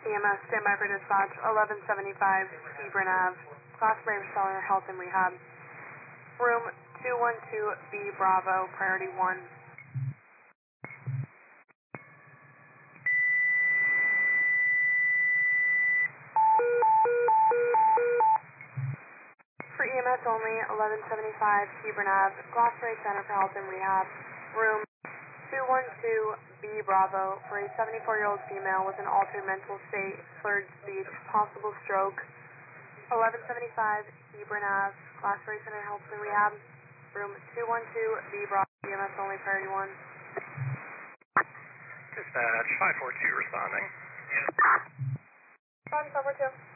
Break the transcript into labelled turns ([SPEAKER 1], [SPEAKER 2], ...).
[SPEAKER 1] EMS, standby for dispatch, 1175 Hebron Ave, Class Brave Center, Health and Rehab. Room 212B Bravo, priority 1. For EMS only, 1175 Hebron Ave, Class Brave Center for Health and Rehab. Room 212B Bravo for a 74-year-old female with an altered mental state, slurred speech, possible stroke. 1175 Hebron Ave, Class Brave Center Health and Rehab. Room 212B Bravo, EMS only, priority 1.
[SPEAKER 2] Dispatch 542 responding.
[SPEAKER 1] Roger, 542.